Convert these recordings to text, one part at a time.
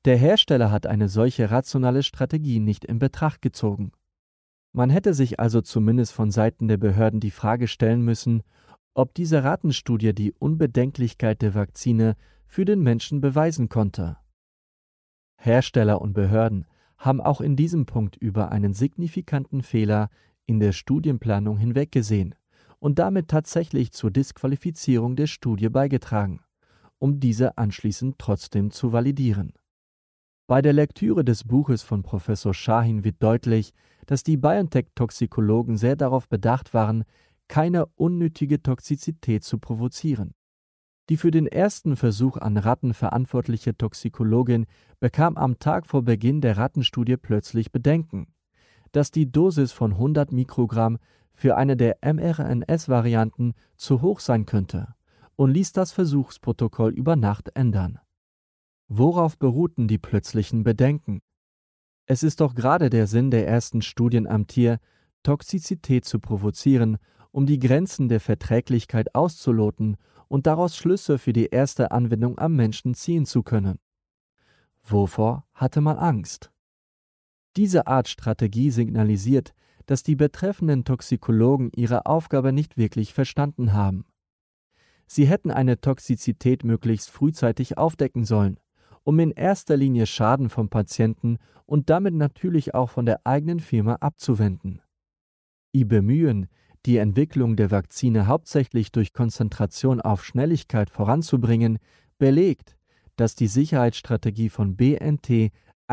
Der Hersteller hat eine solche rationale Strategie nicht in Betracht gezogen. Man hätte sich also zumindest von Seiten der Behörden die Frage stellen müssen, ob diese Ratenstudie die Unbedenklichkeit der Vakzine für den Menschen beweisen konnte. Hersteller und Behörden haben auch in diesem Punkt über einen signifikanten Fehler in der Studienplanung hinweggesehen und damit tatsächlich zur Disqualifizierung der Studie beigetragen, um diese anschließend trotzdem zu validieren. Bei der Lektüre des Buches von Professor Shahin wird deutlich, dass die BioNTech-Toxikologen sehr darauf bedacht waren, keine unnötige Toxizität zu provozieren. Die für den ersten Versuch an Ratten verantwortliche Toxikologin bekam am Tag vor Beginn der Rattenstudie plötzlich Bedenken, dass die Dosis von 100 Mikrogramm für eine der mRNS-Varianten zu hoch sein könnte und ließ das Versuchsprotokoll über Nacht ändern. Worauf beruhten die plötzlichen Bedenken? Es ist doch gerade der Sinn der ersten Studien am Tier, Toxizität zu provozieren, um die Grenzen der Verträglichkeit auszuloten und daraus Schlüsse für die erste Anwendung am Menschen ziehen zu können. Wovor hatte man Angst? Diese Art Strategie signalisiert, dass die betreffenden Toxikologen ihre Aufgabe nicht wirklich verstanden haben. Sie hätten eine Toxizität möglichst frühzeitig aufdecken sollen, um in erster Linie Schaden vom Patienten und damit natürlich auch von der eigenen Firma abzuwenden. Ihr Bemühen, die Entwicklung der Vakzine hauptsächlich durch Konzentration auf Schnelligkeit voranzubringen, belegt, dass die Sicherheitsstrategie von BNT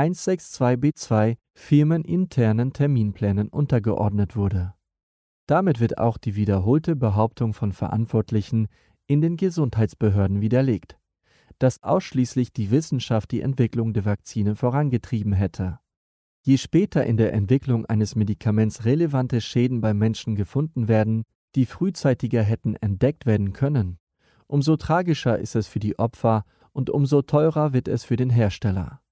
162b2 firmeninternen Terminplänen untergeordnet wurde. Damit wird auch die wiederholte Behauptung von Verantwortlichen in den Gesundheitsbehörden widerlegt, dass ausschließlich die Wissenschaft die Entwicklung der Vakzine vorangetrieben hätte. Je später in der Entwicklung eines Medikaments relevante Schäden beim Menschen gefunden werden, die frühzeitiger hätten entdeckt werden können, umso tragischer ist es für die Opfer und umso teurer wird es für den Hersteller.